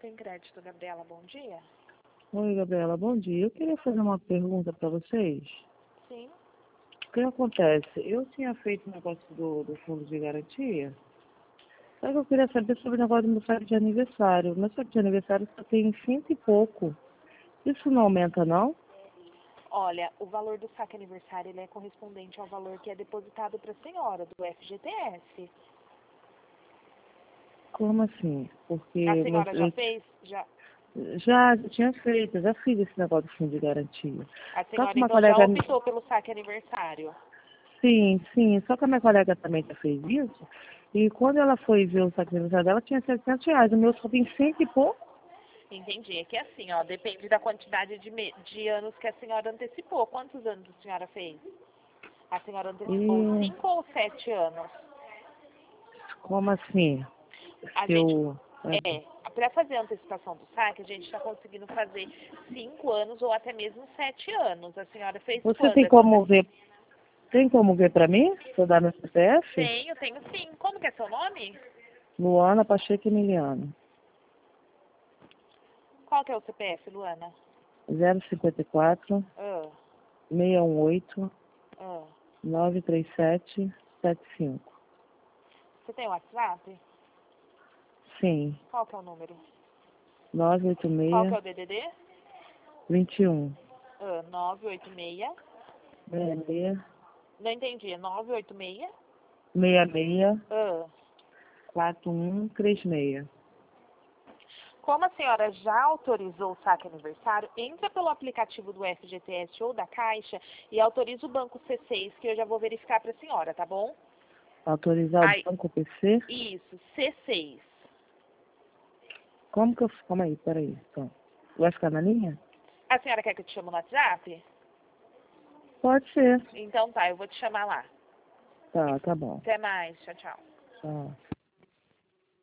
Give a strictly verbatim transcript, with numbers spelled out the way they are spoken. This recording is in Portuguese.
Sem Crédito, Gabriela, bom dia. Oi, Gabriela, bom dia. Eu queria fazer uma pergunta para vocês. Sim. O que acontece? Eu tinha feito o negócio do, do fundo de garantia, só que eu queria saber sobre o negócio do meu saque de aniversário. Meu saque de aniversário só tem cento e pouco. Isso não aumenta, não? Olha, o valor do saque aniversário ele é correspondente ao valor que é depositado para a senhora, do F G T S. Como assim? Porque A meu- senhora já eu fez? Já. já, já tinha feito, eu já fiz esse negócio do fundo de garantia. A Só que senhora uma então já colega... optou pelo saque aniversário. Sim, sim, só que a minha colega também já fez isso. E quando ela foi ver o saque de aniversário dela, tinha setecentos reais. O meu só tem cento e pouco. Entendi. É que assim, ó, depende da quantidade de, me- de anos que a senhora antecipou. Quantos anos a senhora fez? A senhora antecipou E cinco ou sete anos? como assim? A Se gente, eu... é, para fazer a antecipação do saque, a gente está conseguindo fazer cinco anos ou até mesmo sete anos. A senhora fez Você quando tem essa como antecipação? ver, tem como ver pra mim? Se eu dar meu C P F? Tenho, tenho sim. Como que é seu nome? Luana Pacheco Emiliano. Qual que é o C P F, Luana? zero cinquenta e quatro, Ah, seiscentos e dezoito, ah. nove três sete, sete cinco. Você tem WhatsApp? Sim. Qual que é o número? nove oito Qual que seis, é o D D D? vinte e um, Ah, nove oito seis. seis seis, Não entendi. É nove oito seis? seis seis, Ah. quatro um três seis. Como a senhora já autorizou o saque aniversário, entra pelo aplicativo do F G T S ou da Caixa e autoriza o banco C seis, que eu já vou verificar para a senhora, tá bom? Autorizar Aí, o banco P C? isso, C seis. Como que eu... Calma aí, peraí. Então, vai ficar na linha? A senhora quer que eu te chame no WhatsApp? Pode ser. Então tá, eu vou te chamar lá. Tá, tá bom. Até mais, tchau, tchau. Tá.